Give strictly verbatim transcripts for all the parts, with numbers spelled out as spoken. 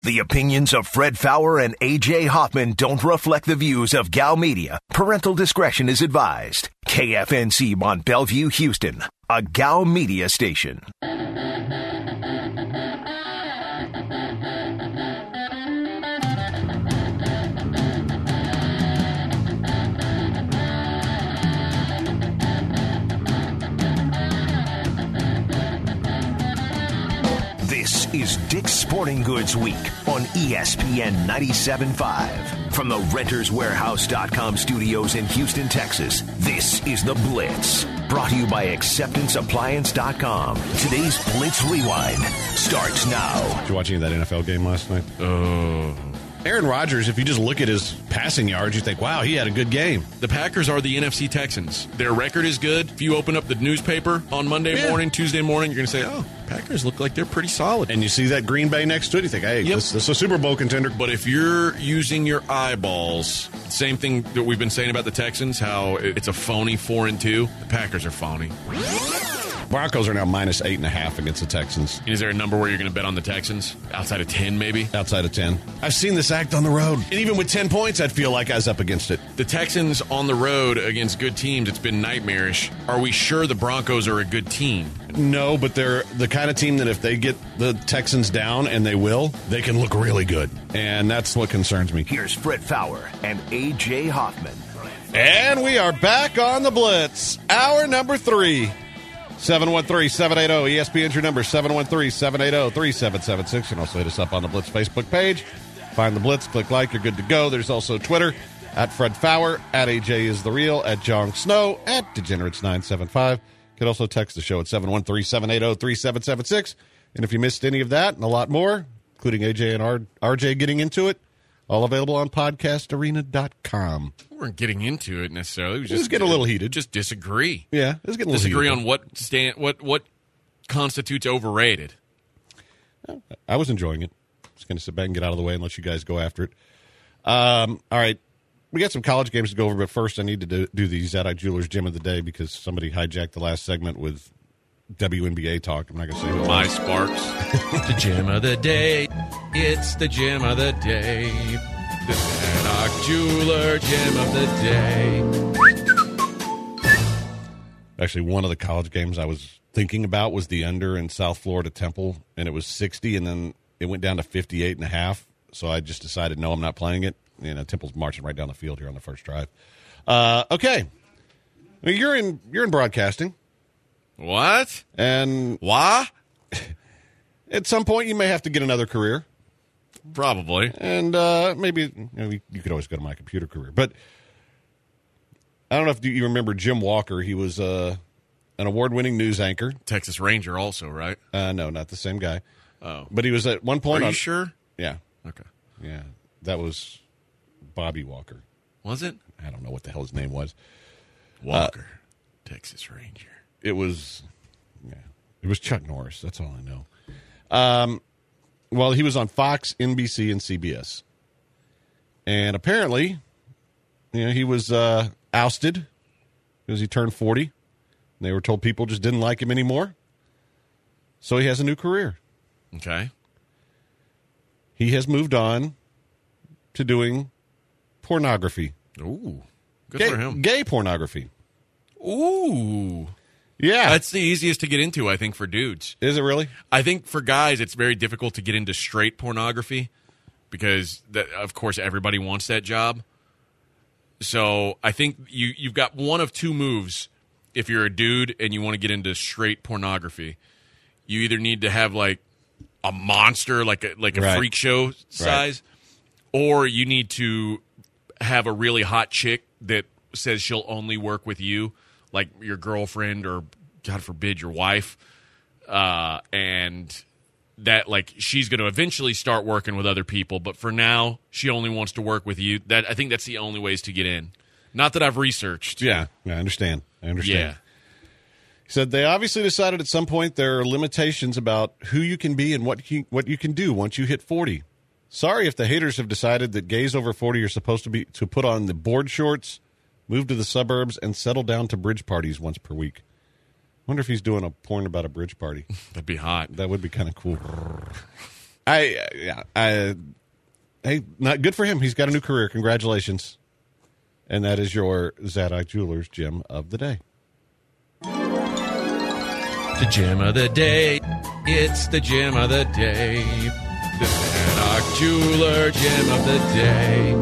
The opinions of Fred Faour and A J Hoffman don't reflect the views of Gal Media. Parental discretion is advised. K F N C Mont Bellevue, Houston, a Gal Media station. This is Dick's Sporting Goods Week on E S P N ninety-seven point five. From the Renters Warehouse dot com studios in Houston, Texas, this is The Blitz. Brought to you by Acceptance Appliance dot com. Today's Blitz Rewind starts now. Did you watch any of that N F L game last night? Oh. Aaron Rodgers, if you just look at his passing yards, you think, wow, he had a good game. The Packers are the N F C Texans. Their record is good. If you open up the newspaper on Monday yeah. morning, Tuesday morning, you're going to say, oh, Packers look like they're pretty solid. And you see that Green Bay next to it, you think, hey, yep. this, this is a Super Bowl contender. But if you're using your eyeballs, same thing that we've been saying about the Texans, how it's a phony four and two, the Packers are phony. Broncos are now minus eight and a half against the Texans. Is there a number where you're going to bet on the Texans? Outside of ten, maybe? Outside of ten. I've seen this act on the road. And even with ten points, I'd feel like I was up against it. The Texans on the road against good teams, it's been nightmarish. Are we sure the Broncos are a good team? No, but they're the kind of team that if they get the Texans down, and they will, they can look really good. And that's what concerns me. Here's Fred Faour and A J Hoffman. And we are back on the Blitz. Hour number three. seven one three, seven eight zero, E S P N's your number, seven one three, seven eight zero, three seven seven six. You can also hit us up on the Blitz Facebook page. Find the Blitz, click like, you're good to go. There's also Twitter, at Fred Faour, at A J is the real, at Jong Snow, at Degenerates nine seven five. You can also text the show at seven one three, seven eight zero, three seven seven six. And if you missed any of that and a lot more, including A J and R- RJ getting into it, all available on podcast arena dot com. We weren't getting into it necessarily. We just, just get a little heated. Just disagree. Yeah, it was getting a little disagree heated. on what stand what what constitutes overrated. I was enjoying it. Just going to sit back and get out of the way and let you guys go after it. Um, all right, we got some college games to go over, but first I need to do, do the Zadok Jewelers Gem of the Day because somebody hijacked the last segment with W N B A talk. I'm not going to say what. My Sparks. The Gem of the Day. It's the Gem of the Day. The Zadok Jeweler Gem of the Day. Actually, one of the college games I was thinking about was the under in South Florida Temple, and it was sixty, and then it went down to fifty-eight and a half. So I just decided, no, I'm not playing it. You know, Temple's marching right down the field here on the first drive. Uh, okay, well, you're in you're in broadcasting. What? And why? At some point, you may have to get another career. Probably. And uh, maybe you, know, you could always go to my computer career. But I don't know if you remember Jim Walker. He was uh, an award-winning news anchor. Texas Ranger also, right? Uh, no, not the same guy. Oh. But he was at one point Are you on, sure? Yeah. Okay. Yeah. That was Bobby Walker. Was it? I don't know what the hell his name was. Walker. Uh, Texas Ranger. It was, yeah. It was Chuck Norris. That's all I know. Um, well, he was on Fox, N B C, and C B S. And apparently, you know, he was uh, ousted because he turned forty. And they were told people just didn't like him anymore. So he has a new career. Okay. He has moved on to doing pornography. Ooh. Good gay, for him. Gay pornography. Ooh. Yeah. That's the easiest to get into, I think, for dudes. Is it really? I think for guys, it's very difficult to get into straight pornography because, that, of course, everybody wants that job. So I think you, you've got one of two moves if you're a dude and you want to get into straight pornography. You either need to have, like, a monster, like a, like a right. freak show size, right. or you need to have a really hot chick that says she'll only work with you, like your girlfriend or, God forbid, your wife, uh, and that, like, she's going to eventually start working with other people, but for now, she only wants to work with you. That I think that's the only ways to get in. Not that I've researched. Yeah, I understand. I understand. Yeah. He said they obviously decided at some point there are limitations about who you can be and what you, what you can do once you hit forty. Sorry if the haters have decided that gays over forty are supposed to be to put on the board shorts, move to the suburbs, and settle down to bridge parties once per week. I wonder if he's doing a porn about a bridge party. That'd be hot. That would be kind of cool. I, yeah, I, hey, not good for him. He's got a new career. Congratulations. And that is your Zadok Jewelers gem of the day. The gem of the day. It's the gem of the day. The Zadok Jeweler gem of the day.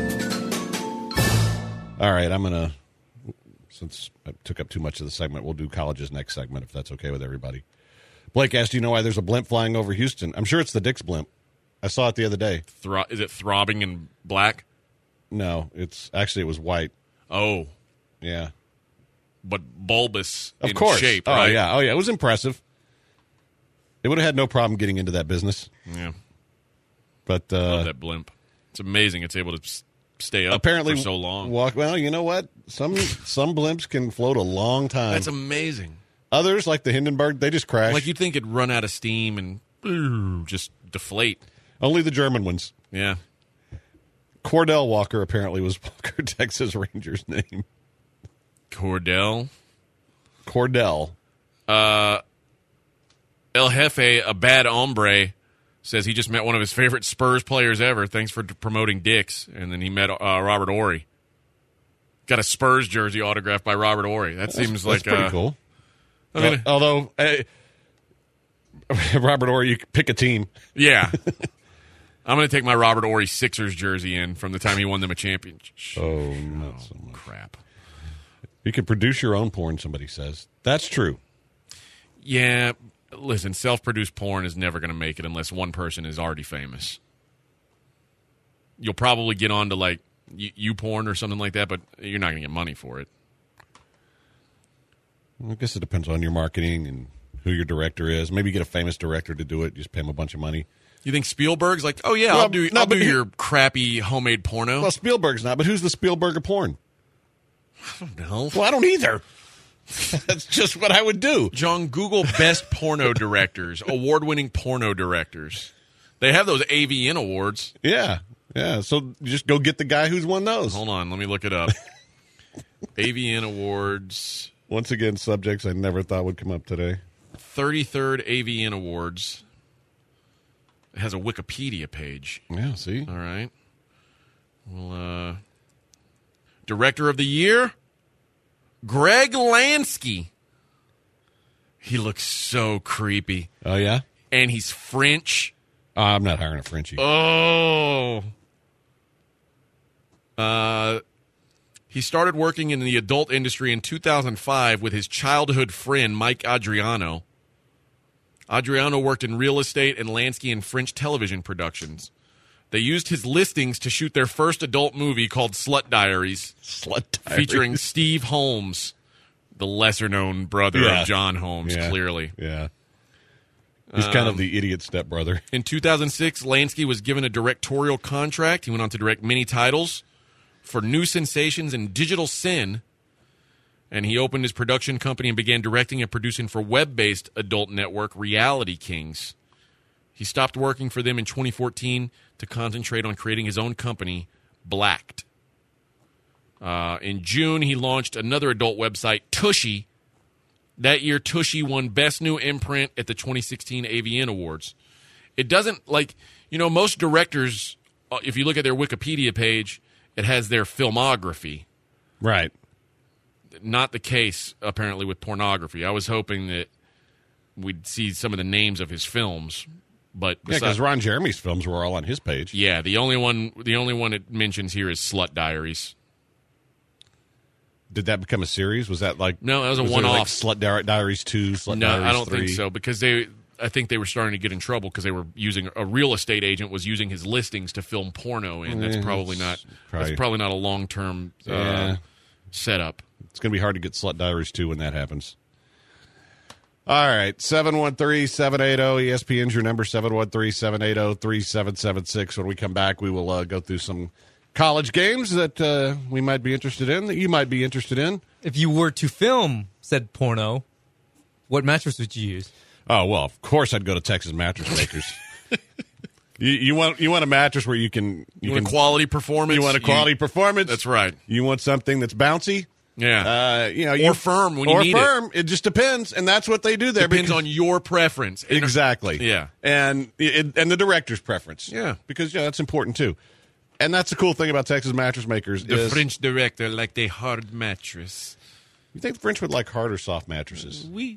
All right, I'm going to, since I took up too much of the segment, we'll do college's next segment if that's okay with everybody. Blake asked, do you know why there's a blimp flying over Houston? I'm sure it's the Dick's blimp. I saw it the other day. Thro- is it throbbing in black? No, it's actually it was white. Oh. Yeah. But bulbous of in course. shape, oh, right? yeah. Oh, yeah. It was impressive. It would have had no problem getting into that business. Yeah. But uh, love that blimp. It's amazing it's able to s- stay up apparently for so long. Walk, well, you know what? Some some blimps can float a long time. That's amazing. Others, like the Hindenburg, they just crash. Like you'd think it'd run out of steam and ooh, just deflate. Only the German ones. Yeah. Cordell Walker apparently was Walker, Texas Rangers' name. Cordell? Cordell. Uh, El Jefe, a bad hombre, says he just met one of his favorite Spurs players ever. Thanks for promoting Dicks. And then he met uh, Robert Horry. Got a Spurs jersey autographed by Robert Horry. That That's, seems that's like pretty uh, cool. I mean, well, although uh, Robert Horry, you pick a team. Yeah. I'm going to take my Robert Horry Sixers jersey in from the time he won them a championship. Oh, not so much. Crap. You can produce your own porn, somebody says. That's true. Yeah. Listen, self-produced porn is never going to make it unless one person is already famous. You'll probably get on to, like, you porn or something like that, but you're not going to get money for it. I guess it depends on your marketing and who your director is. Maybe you get a famous director to do it. Just pay him a bunch of money. You think Spielberg's like, oh, yeah, Well, I'll do, no, I'll do but your crappy homemade porno? Well, Spielberg's not, but who's the Spielberg of porn? I don't know. Well, I don't either. That's just what I would do. John, Google best porno directors, award-winning porno directors. They have those A V N awards. Yeah, yeah. So just go get the guy who's won those. Hold on, let me look it up. A V N awards. Once again, subjects I never thought would come up today. thirty-third A V N awards. It has a Wikipedia page. Yeah, see? All right. Well, uh, Director of the Year, Greg Lansky. He looks so creepy. Oh, yeah? And he's French. Uh, I'm not hiring a Frenchie. Oh. Uh, he started working in the adult industry in two thousand five with his childhood friend, Mike Adriano. Adriano worked in real estate and Lansky in French television productions. They used his listings to shoot their first adult movie called Slut Diaries, Slut Diaries. featuring Steve Holmes, the lesser-known brother Yeah. of John Holmes, Yeah. clearly. Yeah. He's kind of the idiot stepbrother. In two thousand six, Lansky was given a directorial contract. He went on to direct many titles for New Sensations and Digital Sin, and he opened his production company and began directing and producing for web-based adult network Reality Kings. He stopped working for them in twenty fourteen to concentrate on creating his own company, Blacked. Uh, in June, he launched another adult website, Tushy. That year, Tushy won Best New Imprint at the twenty sixteen A V N Awards. It doesn't, like, you know, most directors, uh, if you look at their Wikipedia page, it has their filmography. Right. Not the case, apparently, with pornography. I was hoping that we'd see some of the names of his films, but Yeah, because Ron Jeremy's films were all on his page. yeah, the only one, the only one it mentions here is Slut Diaries. Did that become a series? Was that like No, that was a was there, one-off. Like Slut Di- Diaries two, Slut No, Diaries I don't three? think so because they. I think they were starting to get in trouble because they were using a real estate agent was using his listings to film porno, and that's Yeah, probably that's not. probably- That's probably not a long term uh, Yeah. setup. It's going to be hard to get Slut Diaries two when that happens. All right, seven one three, seven eight zero, E S P N's your number, seven one three, seven eight zero, three seven seven six. When we come back, we will uh, go through some college games that uh, we might be interested in, that you might be interested in. If you were to film said porno, what mattress would you use? Oh, well, of course I'd go to Texas Mattress Makers. you, you want you want a mattress where you can... You, You, want can, quality performance? You want a quality performance? That's right. You want something that's bouncy? Yeah. Uh, you know, Or you, firm when you or need it. firm. It. just depends, and that's what they do there. Depends because, on your preference. And- exactly. Yeah. and it, and the director's preference. Yeah. because yeah, that's important too. And that's the cool thing about Texas Mattress Makers The is French director liked a hard mattress. you think the French would like hard or soft mattresses? We.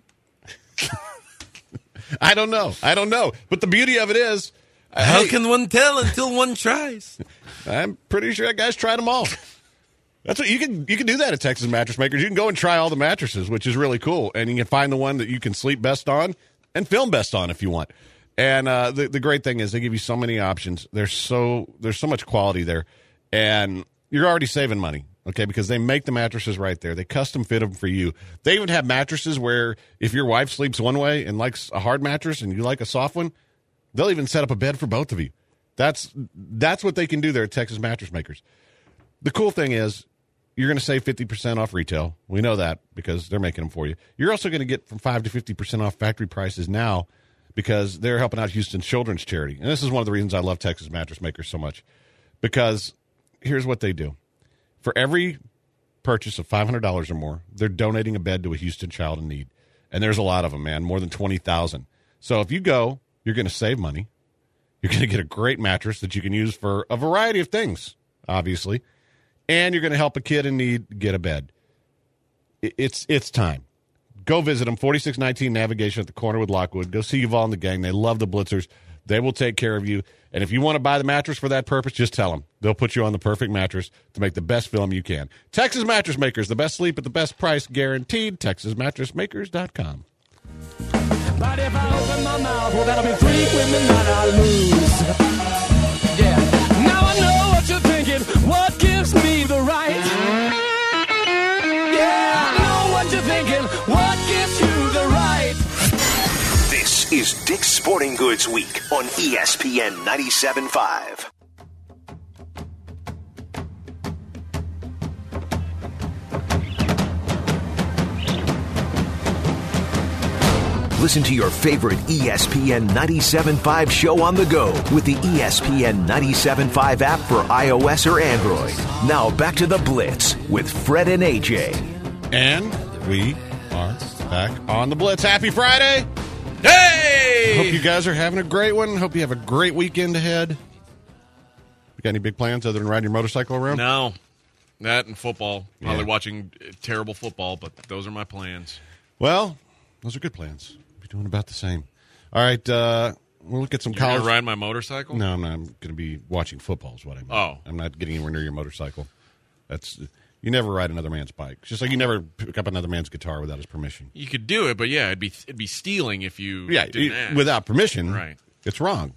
I don't know. I don't know. But the beauty of it is, uh, How hey, can one tell until one tries? I'm pretty sure that guy's tried them all. That's what you can you can do that at Texas Mattress Makers. You can go and try all the mattresses, which is really cool, and you can find the one that you can sleep best on and film best on if you want. And uh, the the great thing is they give you so many options. There's so there's so much quality there, and you're already saving money, okay? Because they make the mattresses right there. They custom fit them for you. They even have mattresses where if your wife sleeps one way and likes a hard mattress and you like a soft one, they'll even set up a bed for both of you. That's that's what they can do there at Texas Mattress Makers. The cool thing is you're going to save fifty percent off retail. We know that because they're making them for you. You're also going to get from five to fifty percent off factory prices now because they're helping out Houston Children's Charity. And this is one of the reasons I love Texas Mattress Makers so much. Because here's what they do. For every purchase of five hundred dollars or more, they're donating a bed to a Houston child in need. And there's a lot of them, man, more than twenty thousand. So if you go, you're going to save money. You're going to get a great mattress that you can use for a variety of things, obviously. And you're going to help a kid in need get a bed. It's it's time. Go visit them, forty-six nineteen Navigation at the corner with Lockwood. Go see Yuval and the gang. They love the Blitzers. They will take care of you. And if you want to buy the mattress for that purpose, just tell them. They'll put you on the perfect mattress to make the best film you can. Texas Mattress Makers, the best sleep at the best price guaranteed. Texas Mattress Makers dot com. But if I open my mouth, well, that'll be three women that I lose. Yeah. Now I know what you're thinking. What gives me the right? Yeah, I know what you're thinking. What gives you the right? This is Dick's Sporting Goods Week on E S P N ninety-seven point five. Listen to your favorite E S P N ninety-seven point five show on the go with the E S P N ninety-seven point five app for iOS or Android. Now back to the Blitz with Fred and A J. And we are back on the Blitz. Happy Friday. Hey! Hope you guys are having a great one. Hope you have a great weekend ahead. You got any big plans other than riding your motorcycle around? No. That and football. Probably Yeah. watching terrible football, but those are my plans. Well, those are good plans. Be doing about the same. All right, uh, we'll look at some You're going college. to ride my motorcycle? No, I'm not. I'm going to be watching football. Is what I mean. Oh. I'm not getting anywhere near your motorcycle. That's you never ride another man's bike. It's just like you never pick up another man's guitar without his permission. You could do it, but yeah, it'd be it'd be stealing if you Yeah, didn't you- ask. without permission. Right. It's wrong.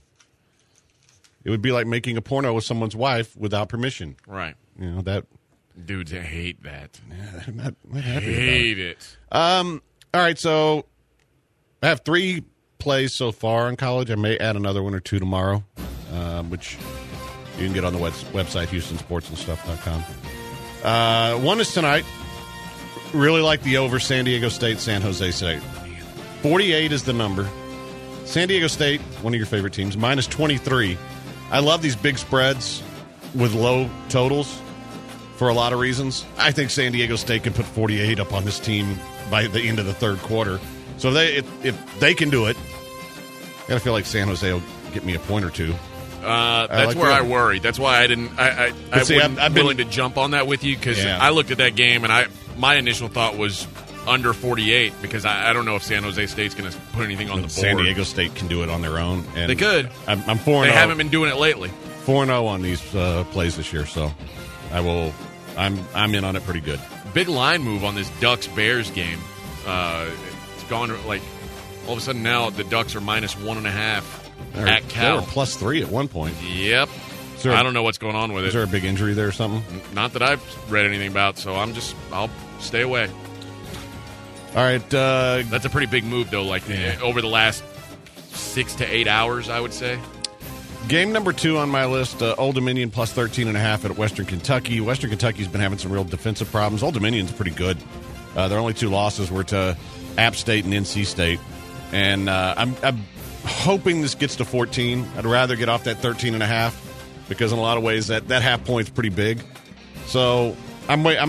It would be like making a porno with someone's wife without permission. Right. You know that. Dudes, I hate that. Yeah, I'm not, not happy about it. Hate it. Um. All right. So I have three plays so far in college. I may add another one or two tomorrow, um, which you can get on the web- website houston sports and stuff dot com. Uh, one is tonight. Really like the over San Diego State, San Jose State. forty-eight is the number. San Diego State, one of your favorite teams, minus twenty-three. I love these big spreads with low totals for a lot of reasons. I think San Diego State can put forty-eight up on this team by the end of the third quarter. So if they if, if they can do it, I gotta feel like San Jose will get me a point or two. Uh, that's like where that. I worry. That's why I didn't. I I, I see, wasn't I've- I've been- willing to jump on that with you because Yeah. I looked at that game and I my initial thought was under forty-eight because I, I don't know if San Jose State's going to put anything on the board. San Diego State can do it on their own. And They could. I'm, I'm four They and haven't been doing it lately. four and zero on these uh, plays this year, so I will. I'm I'm in on it pretty good. Big line move on this Ducks Bears game. Uh, it's gone like all of a sudden now the Ducks are minus one and a half They're, at they Cal. were plus three at one point. Yep. Is there a- I don't know what's going on with Is it. there a big injury there or something? Not that I've read anything about, so I'm just I'll stay away. All right. Uh, That's a pretty big move, though. Like Yeah. uh, over the last six to eight hours, I would say. game number two on my list, uh, Old Dominion plus thirteen and a half at Western Kentucky. Western Kentucky's been having some real defensive problems. Old Dominion's pretty good. Uh, their only two losses were to App State and N C State. And uh, I'm, I'm hoping this gets to fourteen. I'd rather get off that thirteen and a half because in a lot of ways that, that half point's pretty big. So I'm wait, I'm going to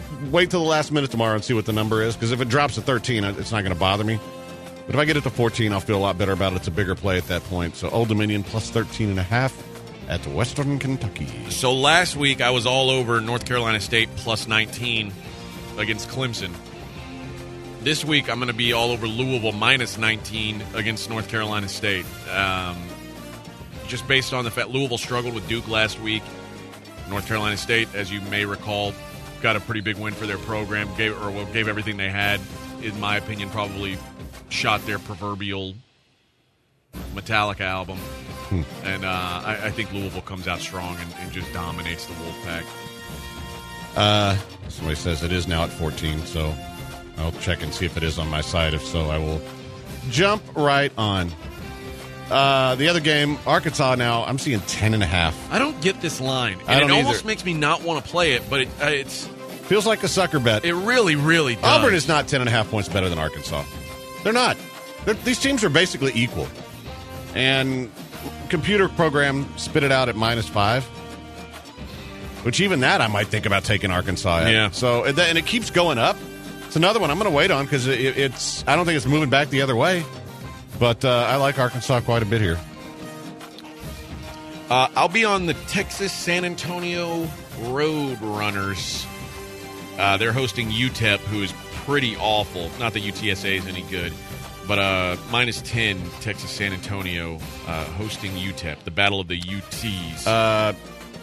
wait till the last minute tomorrow and see what the number is, because if it drops to thirteen, it's not going to bother me. But if I get it to fourteen, I'll feel a lot better about it. It's a bigger play at that point. So Old Dominion plus thirteen and a half at Western Kentucky. So last week I was all over North Carolina State plus nineteen against Clemson. This week I'm going to be all over Louisville minus nineteen against North Carolina State. Um, just based on the fact Louisville struggled with Duke last week. North Carolina State, as you may recall, got a pretty big win for their program, gave or well, gave everything they had. In my opinion, probably shot their proverbial Metallica album. Hmm. And uh, I, I think Louisville comes out strong and, and just dominates the Wolfpack. Uh, somebody says it is now at fourteen, so I'll check and see if it is on my side. If so, I will jump right on. Uh, the other game, Arkansas now, I'm seeing ten and a half. I don't get this line. And I don't it almost either. makes me not want to play it, but it, uh, it's Feels like a sucker bet. it really, really does. Auburn is not ten and a half points better than Arkansas. They're not. They're, these teams are basically equal. And computer program spit it out at minus five, which even that I might think about taking Arkansas at. Yeah. So, and it keeps going up. It's another one I'm going to wait on because it, it's, I don't think it's moving back the other way. But uh, I like Arkansas quite a bit here. Uh, I'll be on the Texas San Antonio Road Runners. Uh, they're hosting U T E P, who is pretty awful. Not that U T S A is any good. But uh, minus ten, Texas San Antonio uh, hosting U T E P, the battle of the U Ts. Uh,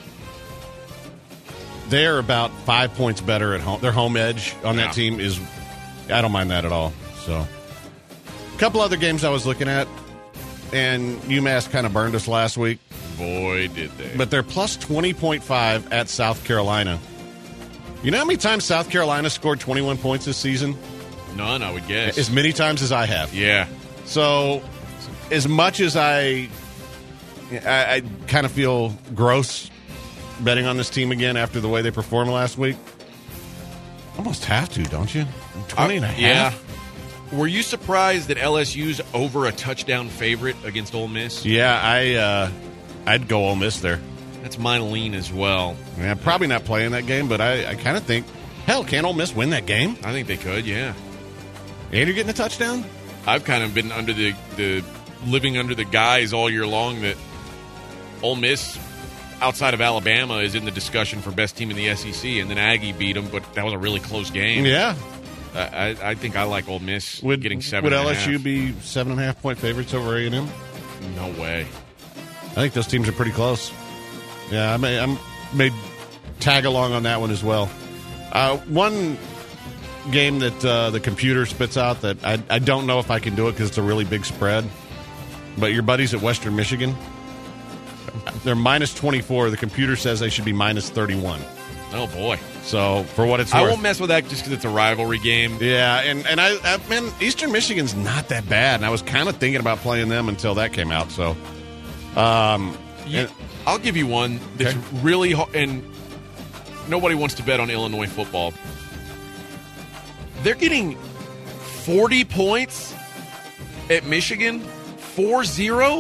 they're about five points better at home. Their home edge on that Yeah. team is, I don't mind that at all. So, a couple other games I was looking at, and UMass kind of burned us last week. Boy, did they. But they're plus twenty point five at South Carolina. You know how many times South Carolina scored twenty-one points this season? None, I would guess. As many times as I have. Yeah. So, as much as I, I, I kind of feel gross betting on this team again after the way they performed last week, almost have to, don't you? twenty and a half? Yeah. Were you surprised that L S U's over a touchdown favorite against Ole Miss? Yeah, I, uh, I'd go Ole Miss there. That's my lean as well. Yeah, probably not playing that game, but I, I kind of think, hell, can Ole Miss win that game? I think they could, yeah. And you're getting a touchdown? I've kind of been under the, the living under the guise all year long that Ole Miss, outside of Alabama, is in the discussion for best team in the S E C, and then Aggie beat them, but that was a really close game. Yeah. I, I, I think I like Ole Miss Would, getting seven. would and a L S U half. be seven and a half point favorites over A and M? No way. I think those teams are pretty close. Yeah, I may, I may tag along on that one as well. Uh, one game that uh, the computer spits out that I, I don't know if I can do it because it's a really big spread, but your buddies at Western Michigan, they're minus twenty-four. The computer says they should be minus thirty-one. Oh boy. So for what it's I worth, won't mess with that just because it's a rivalry game. yeah, and and I, I man, Eastern Michigan's not that bad, and I was kind of thinking about playing them until that came out. So, um, You- and- I'll give you one that's Okay. really hard, and nobody wants to bet on Illinois football. They're getting forty points at Michigan, four zero.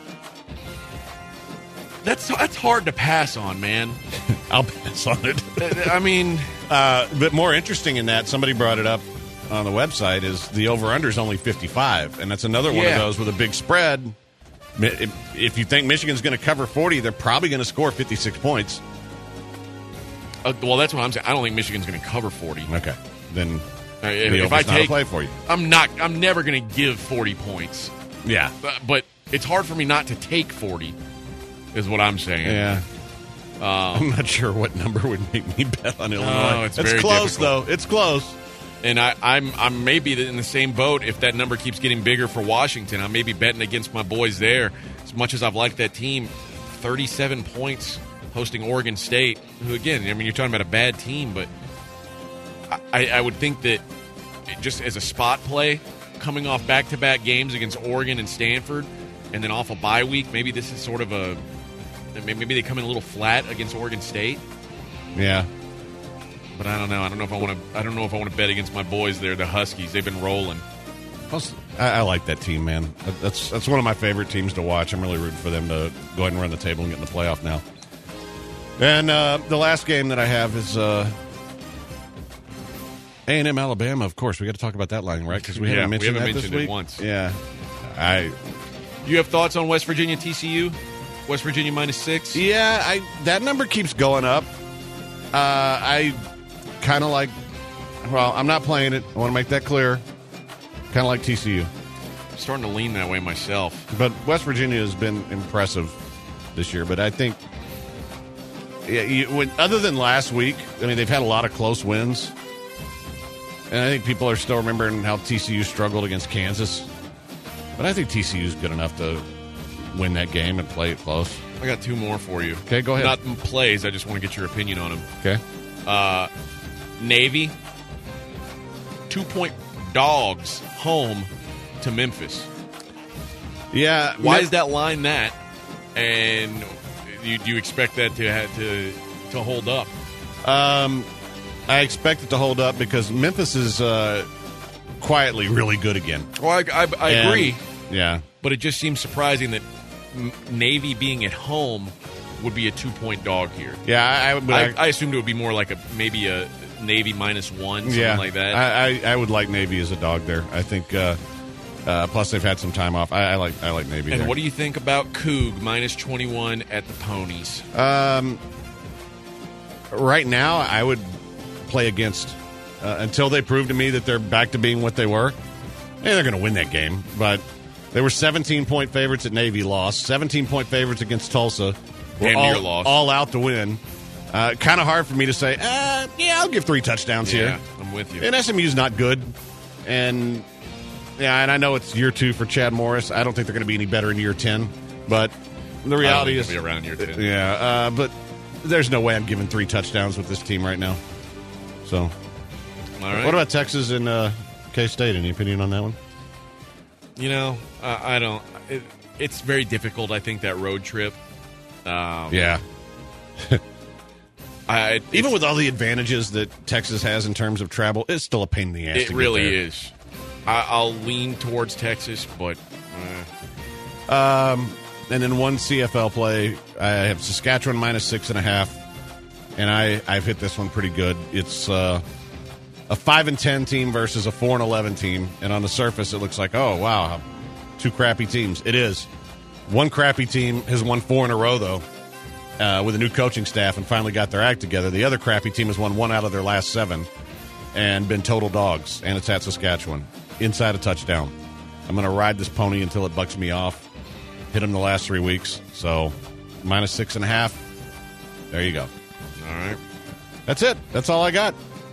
That's that's hard to pass on, man. I'll pass on it. I mean, Uh, but more interesting in that, somebody brought it up on the website, is the over-under is only fifty-five, and that's another one of Yeah. those with a big spread. Mi- If, if you think Michigan's going to cover forty, they're probably going to score fifty-six points. uh, well, that's what I'm saying. I don't think Michigan's going to cover forty. Okay, then Uh, the if over's I not a take, play for you. I'm not. I'm never going to give forty points. Yeah, But, but it's hard for me not to take forty. Is what I'm saying. yeah. I'm not sure what number would make me bet on Illinois. Oh, it's very close, difficult. though. It's close. And I, I'm I'm maybe in the same boat if that number keeps getting bigger for Washington. I may be betting against my boys there. As much as I've liked that team, thirty-seven points hosting Oregon State, who, again, I mean, you're talking about a bad team, but I, I would think that just as a spot play, coming off back-to-back games against Oregon and Stanford, and then off a bye week, maybe this is sort of a maybe they come in a little flat against Oregon State. Yeah. But I don't know. I don't know if I want to. I don't know if I want to bet against my boys there, the Huskies. They've been rolling. Plus, I, I like that team, man. That- That's that's one of my favorite teams to watch. I'm really rooting for them to go ahead and run the table and get in the playoff now. And uh, the last game that I have is uh, A and M Alabama, of course. We got to talk about that line, right? Because we Yeah, haven't we mentioned haven't that mentioned this it week. once. Yeah. I You have thoughts on West Virginia T C U? West Virginia minus six? Yeah, I that number keeps going up. Uh, I kind of like, well, I'm not playing it. I want to make that clear. Kind of like T C U. I'm starting to lean that way myself. But West Virginia has been impressive this year. But I think, yeah, you, when, other than last week, I mean, they've had a lot of close wins. And I think people are still remembering how T C U struggled against Kansas. But I think T C U is good enough to win that game and play it close. I got two more for you. Okay, go ahead. Not plays. I just want to get your opinion on them. Okay. Uh, Navy, two-point dogs home to Memphis. Yeah. Why Mem- is that line that? And you, do you expect that to have to to hold up? Um, I expect it to hold up because Memphis is uh, quietly really good again. Well, I, I, I And- agree, Yeah. but it just seems surprising that M- Navy being at home would be a two-point dog here. Yeah, I, I, but I, I, I assumed it would be more like a maybe a Navy minus one, something yeah, like that. I, I, I would like Navy as a dog there. I think. Uh, uh, plus, they've had some time off. I, I like. I like Navy. and there. what do you think about Coug minus twenty-one at the Ponies? Um, right now, I would play against uh, until they prove to me that they're back to being what they were. And they're going to win that game, but they were seventeen-point favorites at Navy, lost. seventeen-point favorites against Tulsa, were Damn all, near lost. all out to win. Uh, kind of hard for me to say, uh, yeah, I'll give three touchdowns Yeah, here. I'm with you. And S M U's not good. And, yeah, and I know it's year two for Chad Morris. I don't think they're going to be any better in year ten. But the reality I don't is... think it'll be around year ten. Yeah, uh, but there's no way I'm giving three touchdowns with this team right now. So, All right. what about Texas and uh, K-State? Any opinion on that one? You know, uh, I don't. It, it's very difficult. I think that road trip. Um, Yeah. I, Even it's- with all the advantages that Texas has in terms of travel, it's still a pain in the ass. to it get really there. is. I, I'll lean towards Texas, but uh, Um, and then one C F L play, I have Saskatchewan minus six and a half, and I I've hit this one pretty good. It's uh, a five and ten team versus a four and eleven team, and on the surface it looks like, oh wow, two crappy teams. It is. One crappy team has won four in a row though, uh, with a new coaching staff and finally got their act together. The other crappy team has won one out of their last seven and been total dogs, and it's at Saskatchewan inside a touchdown. I'm going to ride this pony until it bucks me off. Hit them the last three weeks. So, minus six and a half. There you go. all right. That's it. That's all I got.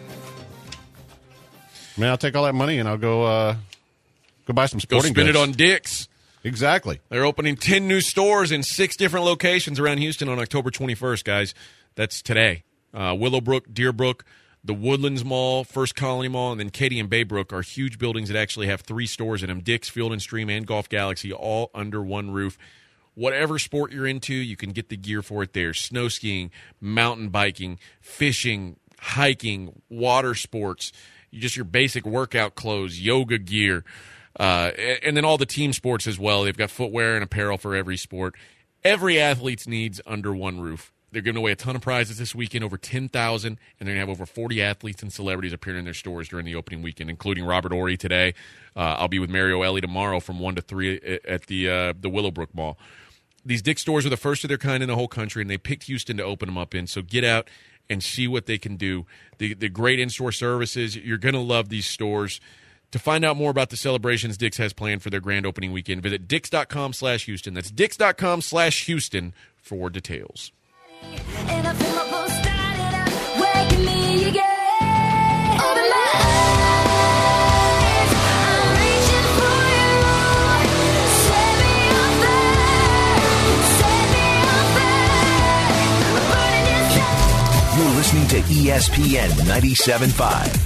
I mean, I'll take all that money and I'll go uh, go buy some Go sporting spend goods. it on Dick's. Exactly. They're opening ten new stores in six different locations around Houston on October twenty-first, guys. That's today. Uh, Willowbrook, Deerbrook, the Woodlands Mall, First Colony Mall, and then Katy and Baybrook are huge buildings that actually have three stores in them. Dick's, Field and Stream, and Golf Galaxy, all under one roof. Whatever sport you're into, you can get the gear for it there. Snow skiing, mountain biking, fishing, hiking, water sports, just your basic workout clothes, yoga gear, uh, and then all the team sports as well. They've got footwear and apparel for every sport. Every athlete's needs under one roof. They're giving away a ton of prizes this weekend, over ten thousand, and they're going to have over forty athletes and celebrities appearing in their stores during the opening weekend, including Robert Horry today. Uh, I'll be with Mario Ellie tomorrow from one to three at the uh, the Willowbrook Mall. These Dick's stores are the first of their kind in the whole country, and they picked Houston to open them up in. So get out and see what they can do. The, the great in-store services, you're going to love these stores. To find out more about the celebrations Dick's has planned for their grand opening weekend, visit dicks.com slash Houston. That's dicks.com slash Houston for details. And I feel my pulse starting up, waking me again. Open my eyes, I'm reaching for you. Set me on fire, set me on fire. Burning inside. You're listening to E S P N ninety-seven point five.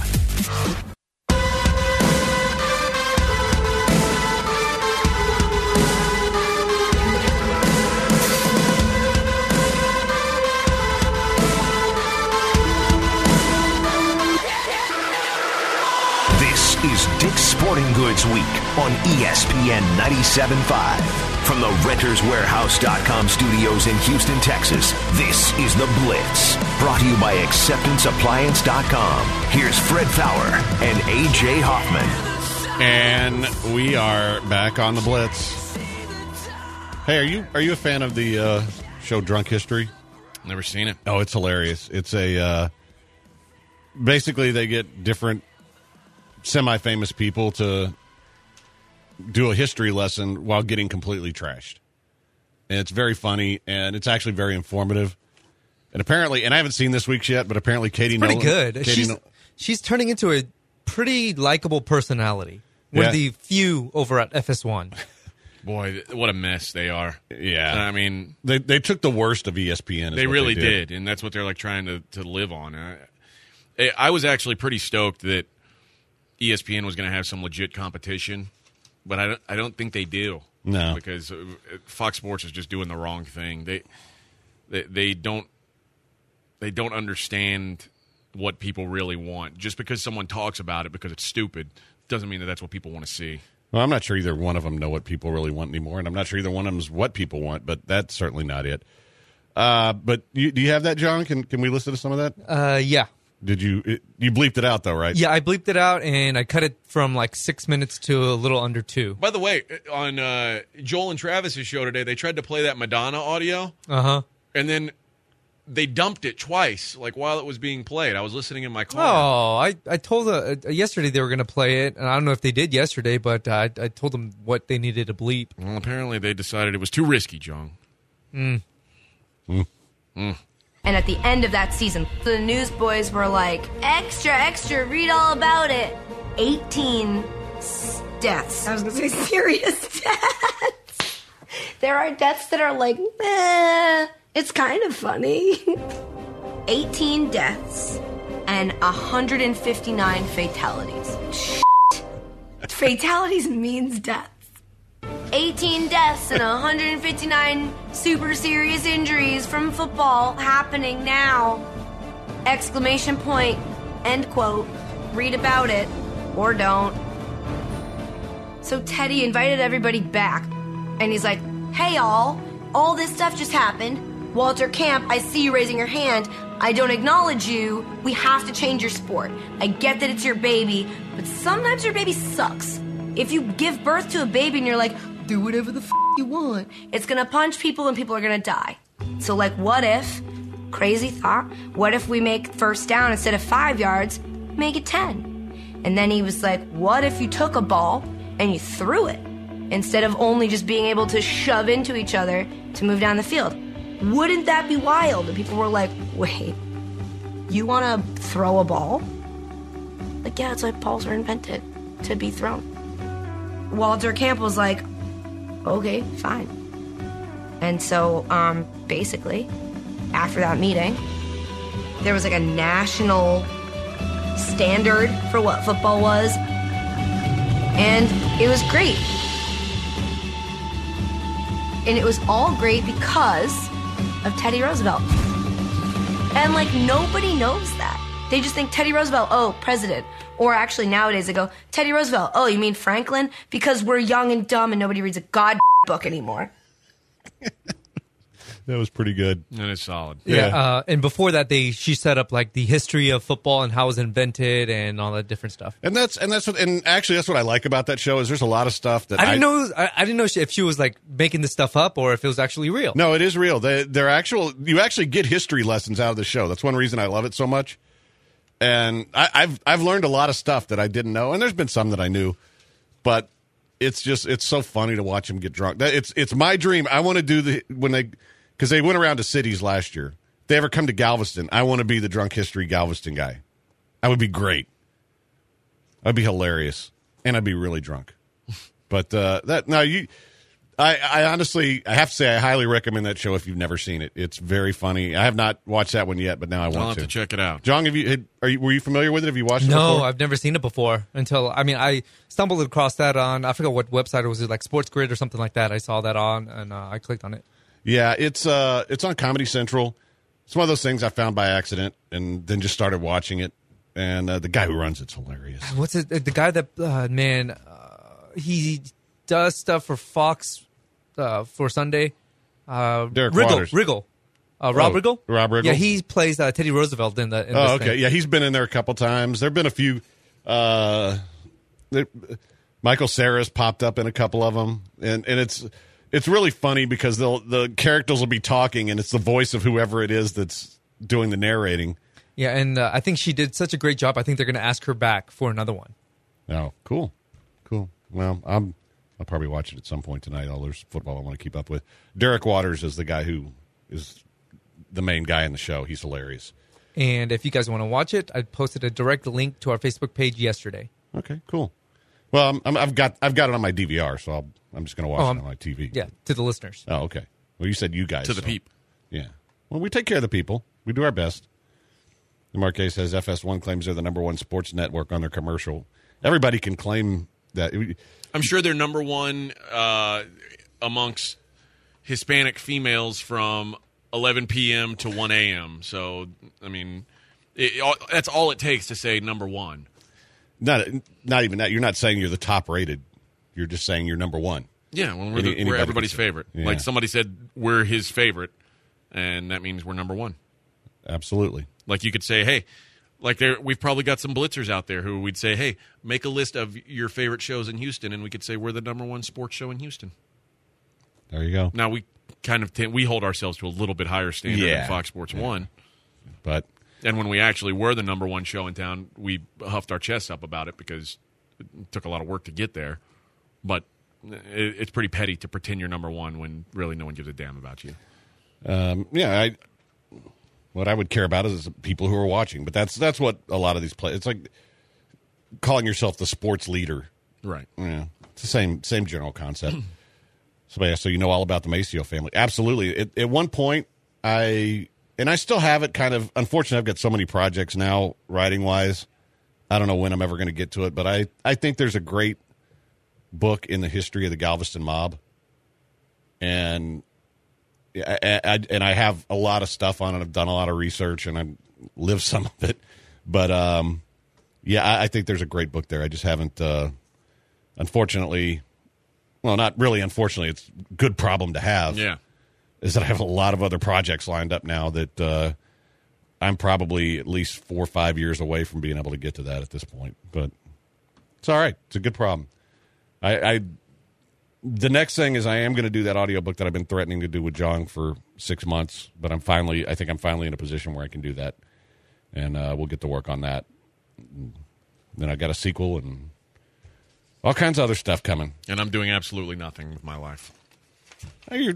This is Dick's Sporting Goods Week on E S P N ninety-seven point five. From the Renters Warehouse dot com studios in Houston, Texas, this is The Blitz. Brought to you by Acceptance Appliance dot com. Here's Fred Fowler and A J Hoffman. And we are back on The Blitz. Hey, are you are you a fan of the uh, show Drunk History? Never seen it. Oh, it's hilarious. It's a uh, basically they get different semi-famous people to do a history lesson while getting completely trashed. And it's very funny, and it's actually very informative. And apparently, and I haven't seen this week's yet, but apparently Katie Pretty Nolan... good. Katie She's, Nol- she's turning into a pretty likable personality. One Yeah. of the few over at F S one. Boy, what a mess they are. Yeah. I mean, They they took the worst of E S P N. is they what really they did. and that's what they're like trying to, to live on. I, I was actually pretty stoked that E S P N was going to have some legit competition, but I don't, I don't think they do. No. Because uh, Fox Sports is just doing the wrong thing. They they, they don't they don't understand what people really want. Just because someone talks about it because it's stupid doesn't mean that that's what people want to see. Well, I'm not sure either one of them know what people really want anymore, and I'm not sure either one of them is what people want, but that's certainly not it. Uh, but you, do you have that, John? Can can we listen to some of that? Uh, yeah. Did you it, you bleeped it out though, right? Yeah, I bleeped it out, and I cut it from like six minutes to a little under two. By the way, on uh, Joel and Travis's show today, they tried to play that Madonna audio, Uh-huh. and then they dumped it twice, like while it was being played. I was listening in my car. Oh, I, I told uh, uh, yesterday they were going to play it, and I don't know if they did yesterday, but uh, I, I told them what they needed to bleep. Well, apparently they decided it was too risky, John. Mm. Mm. Mm. And at the end of that season, the newsboys were like, extra, extra, read all about it. eighteen s- deaths. I was going to say serious deaths. There are deaths that are like, eh, it's kind of funny. eighteen deaths and one hundred fifty-nine fatalities. Shit. Fatalities means deaths. eighteen deaths and one hundred fifty-nine super serious injuries from football happening now. Exclamation point. End quote. Read about it. Or don't. So Teddy invited everybody back. And he's like, hey all, all this stuff just happened. Walter Camp, I see you raising your hand. I don't acknowledge you. We have to change your sport. I get that it's your baby, but sometimes your baby sucks. If you give birth to a baby and you're like, do whatever the f you want, it's gonna punch people and people are gonna die. So like, what if, crazy thought, what if we make first down instead of five yards, make it ten? And then he was like, what if you took a ball and you threw it instead of only just being able to shove into each other to move down the field? Wouldn't that be wild? And people were like, wait, you wanna throw a ball? Like, yeah, it's like balls were invented to be thrown. Walter Camp was like, okay, fine. And so, um, basically, after that meeting, there was like a national standard for what football was, and it was great. And it was all great because of Teddy Roosevelt. And like, nobody knows that. They just think Teddy Roosevelt, oh, president. Or actually nowadays they go, Teddy Roosevelt, oh, you mean Franklin? Because we're young and dumb and nobody reads a god book anymore. That was pretty good. And it's solid. Yeah, Yeah. Uh, and before that, they she set up like the history of football and how it was invented and all that different stuff. And that's and that's what and actually that's what I like about that show is there's a lot of stuff that I didn't know. I, I didn't know if she was like making this stuff up or if it was actually real. No, it is real. They, they're actual. You actually get history lessons out of the show. That's one reason I love it so much. And I, I've I've learned a lot of stuff that I didn't know, and there's been some that I knew, but it's just it's so funny to watch them get drunk. That- It's it's my dream. I want to do the when they because they went around to cities last year. If they ever come to Galveston, I want to be the Drunk History Galveston guy. I would be great. I'd be hilarious, and I'd be really drunk. But uh, that now you. I, I honestly, I have to say, I highly recommend that show if you've never seen it. It's very funny. I have not watched that one yet, but now I want I'll have to. to check it out. John, have you? Had, are you? Were you familiar with it? Have you watched it No, before? I've never seen it before until I mean I stumbled across that on I forgot what website it was, like Sports Grid or something like that. I saw that on and uh, I clicked on it. Yeah, it's uh, it's on Comedy Central. It's one of those things I found by accident and then just started watching it. And uh, the guy who runs it's hilarious. What's it? The guy that uh, man, uh, he does stuff for Fox. uh, for Sunday. Uh, Derek Riggle, Waters. Riggle. Uh, Rob Oh, Riggle? Rob Riggle? Yeah, he plays uh, Teddy Roosevelt in the. In Oh, this okay. thing. Yeah, he's been in there a couple times. There have been a few. Uh, there, Michael Cera's popped up in a couple of them, and and it's it's really funny because they'll the characters will be talking, and it's the voice of whoever it is that's doing the narrating. Yeah, and uh, I think she did such a great job. I think they're going to ask her back for another one. Oh, cool, cool. Well, I'm I'll probably watch it at some point tonight. All there's football I want to keep up with. Derek Waters is the guy who is the main guy in the show. He's hilarious. And if you guys want to watch it, I posted a direct link to our Facebook page yesterday. Okay, cool. Well, I'm, I'm, I've got I've got it on my D V R, so I'll, I'm just going to watch Oh, it um, on my T V. Yeah, to the listeners. Oh, okay. Well, you said you guys. To the so- peep. Yeah. Well, we take care of the people. We do our best. The Marquez says F S one claims they're the number one sports network on their commercial. Everybody can claim that. I'm sure they're number one uh, amongst Hispanic females from eleven p.m. to one a.m. So, I mean, it, all, that's all it takes to say number one. Not not even that. You're not saying you're the top rated. You're just saying you're number one. Yeah, well, we're, Any- the, anybody we're can everybody's say- favorite. Yeah. Like somebody said, we're his favorite, and that means we're number one. Absolutely. Like you could say, hey, like there, we've probably got some blitzers out there who we'd say, hey, make a list of your favorite shows in Houston, and we could say we're the number one sports show in Houston. There you go. Now we kind of t- we hold ourselves to a little bit higher standard Yeah. than Fox Sports Yeah. One, But and when we actually were the number one show in town, we huffed our chests up about it because it took a lot of work to get there. But it, it's pretty petty to pretend you're number one when really no one gives a damn about you. um, yeah, I. What I would care about is the people who are watching. But that's that's what a lot of these play. It's like calling yourself the sports leader. Right. Yeah, it's the same same general concept. Somebody asked, so you know all about the Maceo family? Absolutely. At, at one point, I and I still have it. Kind of unfortunately, I've got so many projects now, writing wise. I don't know when I'm ever going to get to it, but I I think there's a great book in the history of the Galveston mob, and I, I, and I have a lot of stuff on it. I've done a lot of research, and I lived some of it. But um, yeah, I, I think there's a great book there. I just haven't. Uh, Unfortunately, well, not really unfortunately, it's a good problem to have. Yeah. Is that I have a lot of other projects lined up now that uh, I'm probably at least four or five years away from being able to get to that at this point. But it's all right. It's a good problem. I, I the next thing is I am going to do that audiobook that I've been threatening to do with John for six months, but I'm finally, I think I'm finally in a position where I can do that, and uh, we'll get to work on that. And then I got a sequel and all kinds of other stuff coming. And I'm doing absolutely nothing with my life. You're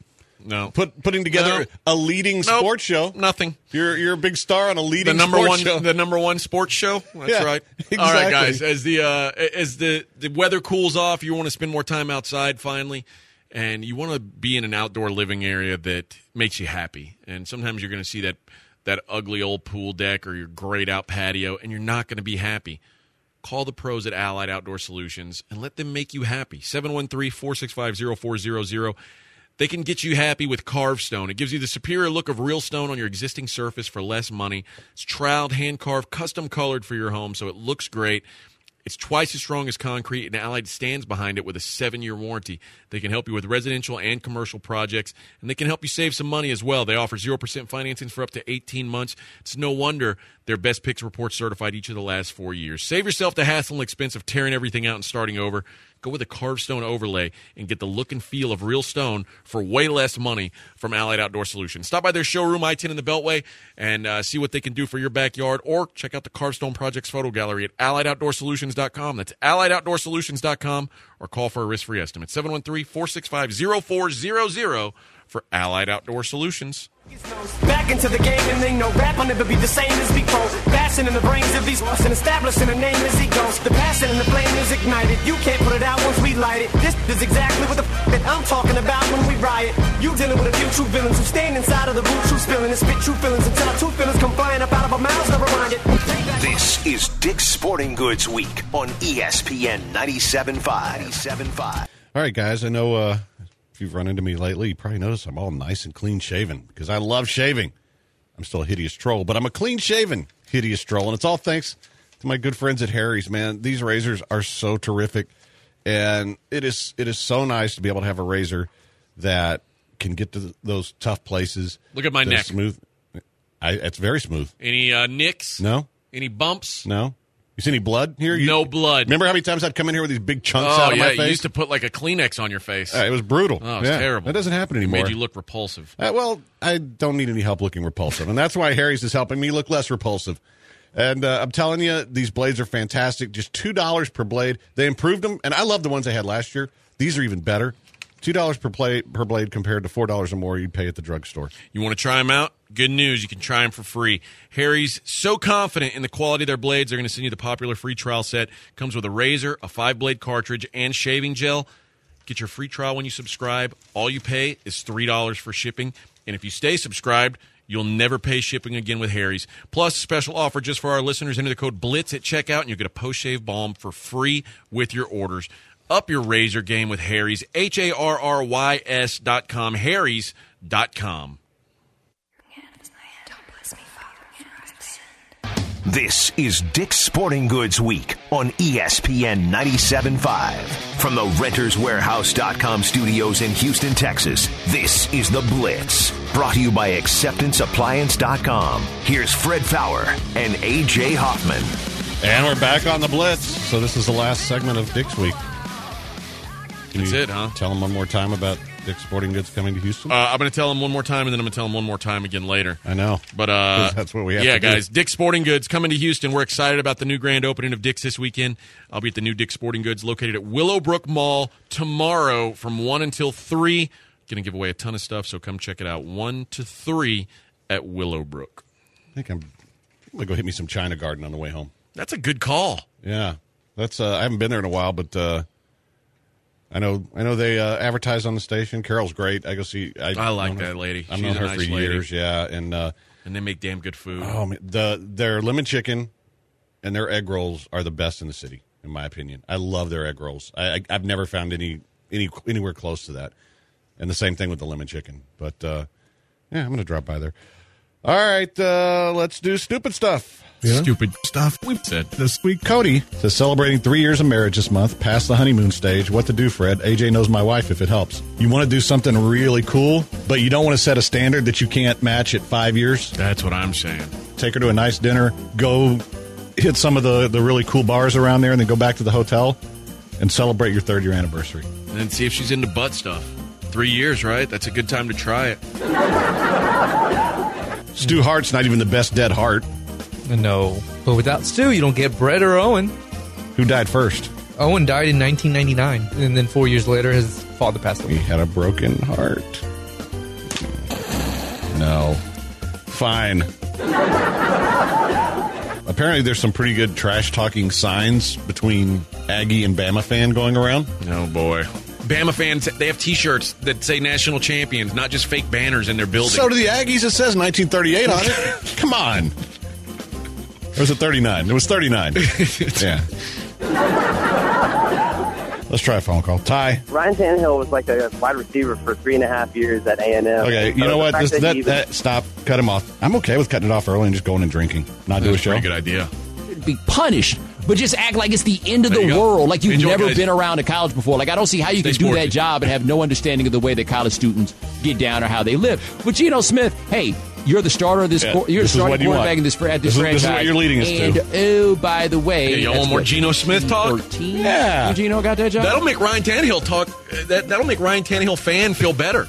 No. put, putting together No. a leading Nope. sports show. Nothing. You're you're a big star on a The leading number sports one, show. the number one sports show. That's Yeah, right. exactly. All right, guys. As the uh, as the, the weather cools off, you want to spend more time outside finally, and you want to be in an outdoor living area that makes you happy. And sometimes you're going to see that that ugly old pool deck or your grayed out patio, and you're not going to be happy. Call the pros at Allied Outdoor Solutions and let them make you happy. seven one three, four six five, zero four zero zero. They can get you happy with carved stone. It gives you the superior look of real stone on your existing surface for less money. It's troweled, hand-carved, custom-colored for your home, so it looks great. It's twice as strong as concrete, and Allied stands behind it with a seven-year warranty. They can help you with residential and commercial projects, and they can help you save some money as well. They offer zero percent financing for up to eighteen months. It's no wonder they're Best Picks Report certified each of the last four years. Save yourself the hassle and expense of tearing everything out and starting over. Go with a carved stone overlay and get the look and feel of real stone for way less money from Allied Outdoor Solutions. Stop by their showroom, I ten in the Beltway, and uh, see what they can do for your backyard, or check out the Carved Stone Projects photo gallery at allied outdoor solutions dot com. That's allied outdoor solutions dot com, or call for a risk-free estimate. seven one three, four six five, zero four zero zero for Allied Outdoor Solutions. Back into the game and they know rap will never be the same as before. Passion in the brains of these and establishing a name as he goes. The passion and the flame is ignited. You can't put it out once we light it. This is exactly what the f- that I'm talking about when we riot. You dealing with a few true villains who stand inside of the root, true spilling and spit true feelings until our two feelings come flying up out of our mouths. Never mind it. This is Dick's Sporting Goods Week on E S P N ninety-seven point five. ninety-seven point five. All right, guys. I know uh, if you've run into me lately, you probably noticed I'm all nice and clean shaven because I love shaving. I'm still a hideous troll, but I'm a clean shaven hideous troll, and it's all thanks to my good friends at Harry's. Man, these razors are so terrific, and it is it is so nice to be able to have a razor that can get to those tough places. Look at my They're neck. Smooth. I, it's very smooth. Any uh, nicks? No? Any bumps? No? You see any blood here? You, No blood. Remember how many times I'd come in here with these big chunks Oh, out of yeah. my You face? used to put like a Kleenex on your face. Uh, it was brutal. Oh, it was Yeah, terrible. That doesn't happen It anymore. made you look repulsive. Uh, well, I don't need any help looking repulsive, and that's why Harry's is helping me look less repulsive. And uh, I'm telling you, these blades are fantastic. Just two dollars per blade. They improved them, and I love the ones they had last year. These are even better. two dollars per blade, per blade compared to four dollars or more you'd pay at the drugstore. You want to try them out? Good news. You can try them for free. Harry's so confident in the quality of their blades, they're going to send you the popular free trial set. Comes with a razor, a five-blade cartridge, and shaving gel. Get your free trial when you subscribe. All you pay is three dollars for shipping. And if you stay subscribed, you'll never pay shipping again with Harry's. Plus, a special offer just for our listeners. Enter the code BLITZ at checkout, and you'll get a post-shave balm for free with your orders. Up your razor game with Harry's. H A R R Y S dot com. Harry's dot com. This is Dick's Sporting Goods Week on E S P N ninety-seven point five. From the Renters Warehouse dot com studios in Houston, Texas, this is The Blitz. Brought to you by Acceptance Appliance dot com. Here's Fred Fowler and A J Hoffman. And we're back on the Blitz. So this is the last segment of Dick's Week. Can That's you it, huh? Tell them one more time about Dick's Sporting Goods coming to Houston. Uh, I'm going to tell them one more time, and then I'm going to tell them one more time again later. I know. But uh, 'Cause that's what we have yeah, to do. guys, Dick's Sporting Goods coming to Houston. We're excited about the new grand opening of Dick's this weekend. I'll be at the new Dick's Sporting Goods located at Willowbrook Mall tomorrow from one until three. Going to give away a ton of stuff, so come check it out. one to three at Willowbrook. I think I'm, I'm going to go hit me some China Garden on the way home. That's a good call. Yeah. That's. Uh, I haven't been there in a while, but uh, I know I know they uh, advertise on the station. Carol's great. I go see. I, I like known her- that lady. I've She's known a her nice for lady. years. Yeah, and uh, And they make damn good food. oh, man, the their lemon chicken and their egg rolls are the best in the city, in my opinion. I love their egg rolls. I, I I've never found any any anywhere close to that. And the same thing with the lemon chicken. But uh, yeah, I'm going to drop by there. All right, uh, let's do stupid stuff. Stupid stuff. We've said. This week, Cody says celebrating three years of marriage this month, past the honeymoon stage. What to do, Fred? A J knows my wife if it helps. You want to do something really cool, but you don't want to set a standard that you can't match at five years. That's what I'm saying. Take her to a nice dinner, go hit some of the, the really cool bars around there, and then go back to the hotel and celebrate your third year anniversary. And then see if she's into butt stuff. Three years, right? That's a good time to try it. Stu Hart's not even the best dead Hart. No. But without Stu, you don't get Brett or Owen. Who died first? Owen died in nineteen ninety-nine. And then four years later, his father passed He away. had a broken heart. No. Fine. Apparently, there's some pretty good trash-talking signs between Aggie and Bama fan going around. Oh, boy. Bama fans, they have T-shirts that say national champions, not just fake banners in their building. So do the Aggies. It says nineteen thirty-eight on it. Come on. Or was it thirty-nine? It was thirty-nine. Yeah. Let's try a phone call. Ty. Ryan Tannehill was like a wide receiver for three and a half years at A and M. Okay, you So know the what? fact This, that that, he even- that, stop. Cut him off. I'm okay with cutting it off early and just going and drinking. Not do a That's a show. pretty good idea. Be punished, but just act like it's the end of There the you go. world, like you've Enjoy, never guys. been around a college before. Like, I don't see how you Stay can do sporty. that job and have no understanding of the way that college students get down or how they live. But Geno Smith, hey, you're the starter of this. Yeah, Qu- you're this the is what starting you quarterback want. in this fr- at this, This is- franchise. this is what you're leading us to. and, oh, by the way, Hey, y'all that's want more what, Geno Smith talk? thirteen Yeah. when Geno got that job. That'll make Ryan Tannehill talk. uh, That, that'll make Ryan Tannehill fan feel better.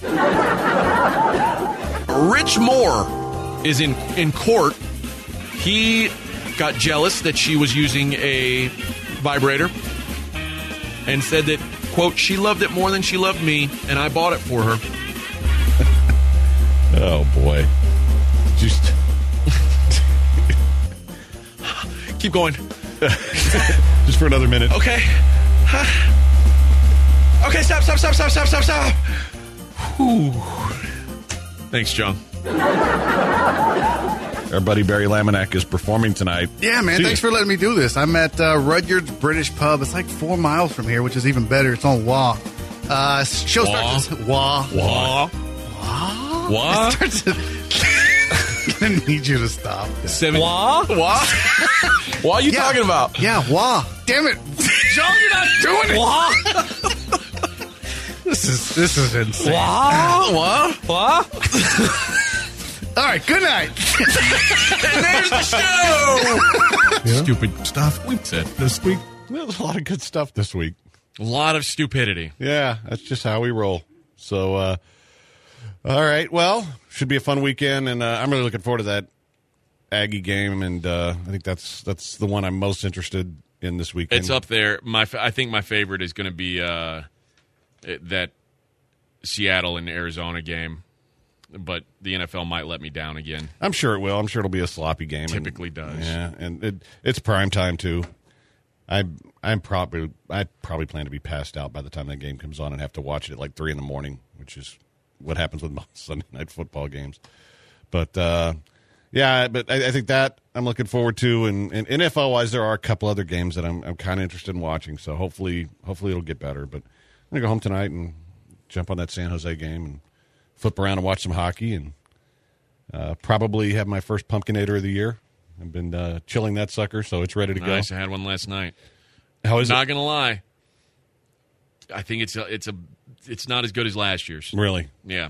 Rich Moore is in, in court. He got jealous that she was using a vibrator and said that, quote, she loved it more than she loved me, and I bought it for her. Oh, boy. Just Keep going. just for another minute. Okay. Okay, stop, stop, stop, stop, stop, stop, stop. Whew. Thanks, John. Our buddy Barry Laminack is performing tonight. yeah, man. See Thanks you. for letting me do this. I'm at uh, Rudyard's British Pub. It's like four miles from here, which is even better. It's on Wah. Uh, show Wah? starts at Wah. What? What? Starts at- I'm gonna need you to stop. Seven. What? What? What are you Yeah. talking about? Yeah, Wah. Damn it, John, you're not doing it. Wah. This is this is insane. What? What? All right, good night. And there's the show. Stupid stuff we've said this week. There's a lot of good stuff this week. A lot of stupidity. Yeah, that's just how we roll. So, uh, all right. Well, should be a fun weekend, and uh, I'm really looking forward to that Aggie game, and uh, I think that's that's the one I'm most interested in this weekend. It's up there. My, fa- I think my favorite is going to be uh, it, that Seattle and Arizona game, but the N F L might let me down again. I'm sure it will. I'm sure it'll be a sloppy game. Typically and, does. Yeah, and it, it's prime time too. I I'm probably I probably plan to be passed out by the time that game comes on and have to watch it at like three in the morning, which is what happens with most Sunday night football games. But uh, yeah, but I, I think that I'm looking forward to, and, and N F L wise, there are a couple other games that I'm I'm kind of interested in watching. So hopefully hopefully it'll get better. But I'm gonna go home tonight and jump on that San Jose game and flip around and watch some hockey, and uh, probably have my first Pumpkinator of the year. I've been uh, chilling that sucker, so it's ready to Nice. go. I had one last night. How is Not it? gonna lie. I think it's a, it's a it's not as good as last year's. Really? Yeah.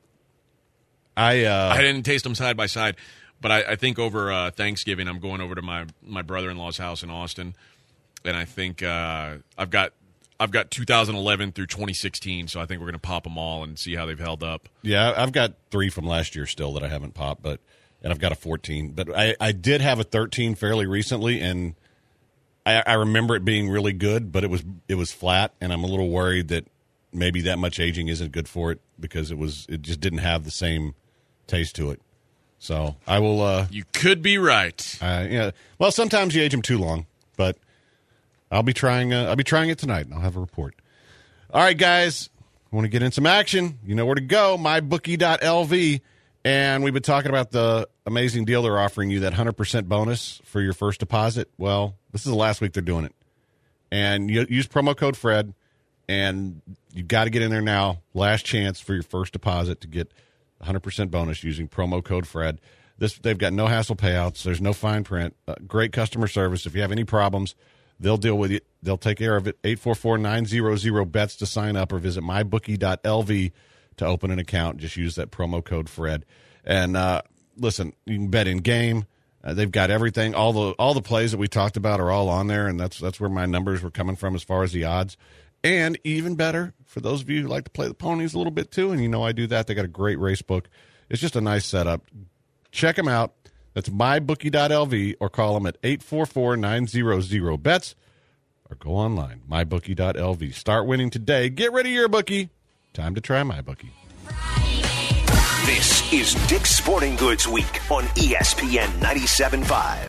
I uh, I didn't taste them side by side, but I, I think over uh, Thanksgiving I'm going over to my, my brother-in-law's house in Austin, and I think uh, I've got I've got two thousand eleven through twenty sixteen, so I think we're going to pop them all and see how they've held up. Yeah, I've got three from last year still that I haven't popped, but and I've got a fourteen. But I, I did have a thirteen fairly recently, and I, I remember it being really good, but it was it was flat, and I'm a little worried that maybe that much aging isn't good for it because it was it just didn't have the same taste to it. So I will. Uh, You could be right. uh, yeah. Well, sometimes you age them too long, but I'll be trying. Uh, I'll be trying it tonight, and I'll have a report. All right, guys. Want to get in some action? You know where to go. my bookie dot l v. And we've been talking about the amazing deal they're offering you, that one hundred percent bonus for your first deposit. Well, this is the last week they're doing it. And you use promo code Fred, and you've got to get in there now. Last chance for your first deposit to get one hundred percent bonus using promo code Fred. This They've got no hassle payouts. There's no fine print. Uh, great customer service. If you have any problems, they'll deal with it. They'll take care of it. eight four four, nine hundred, bets to sign up, or visit my bookie dot l v to open an account. Just use that promo code Fred. And uh, listen, you can bet in game. Uh, they've got everything. All the all the plays that we talked about are all on there, and that's that's where my numbers were coming from as far as the odds. And even better, for those of you who like to play the ponies a little bit too, and you know I do that, they got a great race book. It's just a nice setup. Check them out. That's my bookie dot l v, or call them at eight four four, nine hundred, bets, or go online, my bookie dot l v. Start winning today. Get rid of your bookie. Time to try MyBookie. This is Dick's Sporting Goods Week on E S P N ninety-seven point five.